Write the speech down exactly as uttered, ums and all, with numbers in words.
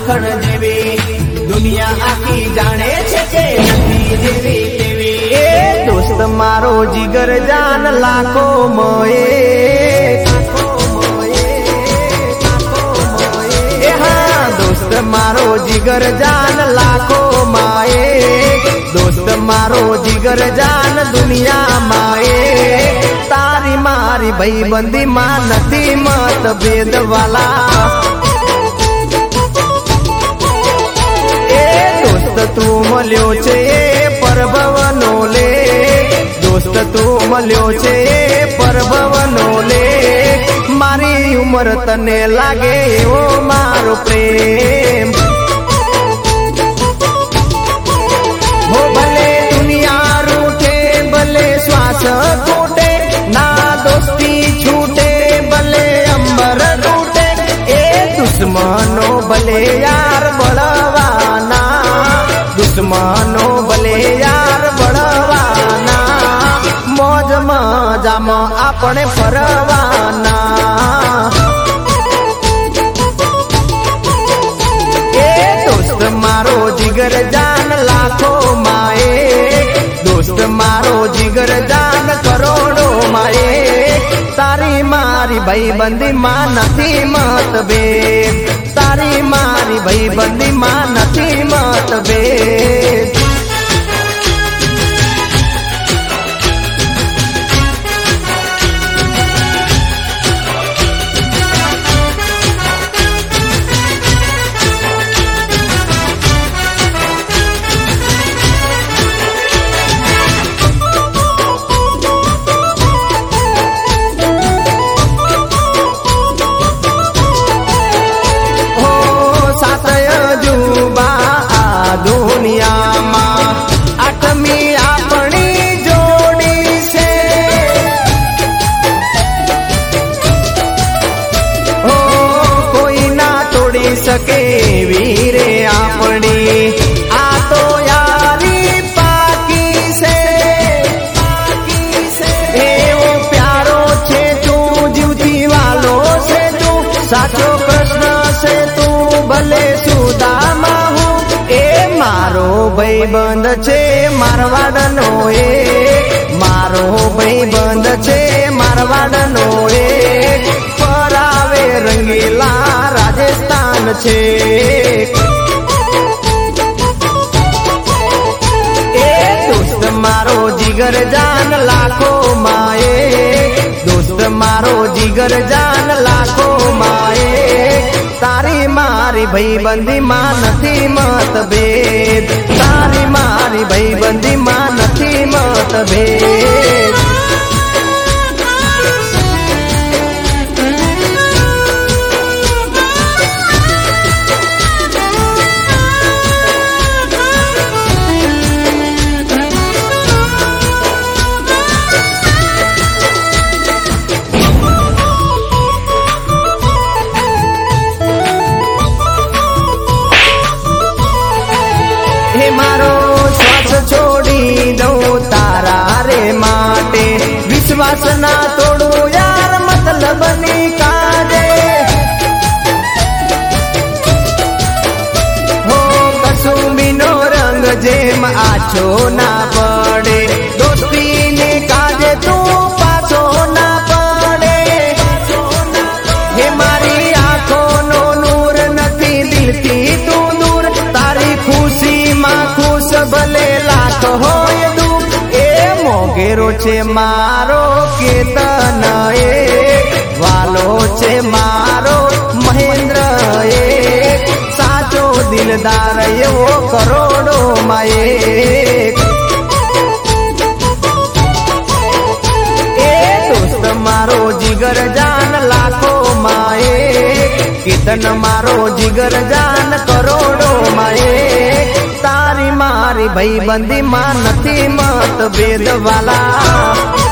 માખણ જેવી, દુનિયા આખી જાણે છે કે નથી જેવી તેવી। એ દોસ્ત મારો જીગર જાન લાખો મોએ, એ હા દોસ્ત મારો જીગર જાન લાખો માએ, દોસ્ત મારો જીગર જાન દુનિયા માએ। તારી મારી ભાઈબંધી માં નથી મતભેદ વાલા, એ દોસ્ત તું મળ્યો છે પરભવનો લે, દોસ્ત તું મળ્યો છે પરભવનો લે। મારી ઉંમર તને લાગે એવો મારો પ્રેમ, હો ભલે દુનિયા રૂઠે ભલે શ્વાસ ખૂટે, ના દોસ્તી છૂટે ભલે અંબર તૂટે। એ દુશ્મનો ભલે યાર બળવાના, દુશ્મનો ભલે યાર બળવાના, મોજ મજામાં આપણે ફરવાના। એ દોસ્ત મારો જીગર જાન લાખો માએ, દોસ્ત મારો જીગર જાન કરોડો માએ। તારી મારી ભાઈબંધી માં નથી મતભેદ, તારી મારી ભાઈબંધી માં નથી મતભેદ। सके वीरे अपनी आ तो यारी पाकी से, पाकी से ए वो प्यारो छे तू जीवती वालो से तू, साचो कृष्ण से तू भले सुदामा हूँ। ए मारो भाईबंध छे मारवाड़नो, ए मारो भाईबंध छे मारवाड़नो, ए परावे रंगीला राजस्थान छे। ए दोस्त मारो जिगर जान लाखो माए, दोस्त मारो जिगर जान लाखो माए। तारी मारी भाईबंधी मां नथी मतभेद, तारी मारी भाईबंधी मां नथी मतभेद। हे मारो श्वास छोड़ी दो तारा रे माटे, विश्वास ना तोड़ो यार मतलब नहीं काजे। हो कसुंबी नो रंग जेम आछो ना पड़े, दोस्ती ने काजे तू पाछो ना पड़े। हे मारी आंखों नो नूर नथी दिलती तू दूर, तारी खुशी खुश भले लाख होय दुख। ए मोगेरो छे मारो केतन, ए वालो छे मारो महेंद्र, ए साचो दिलदार एवो करोड़ो माए। ए दोस्त मारो जिगर जान लाखो माए, केतन मारो जिगर जान करोड़ो माए। तारी मारी भाईबंधी मां नथी मतभेद वाला।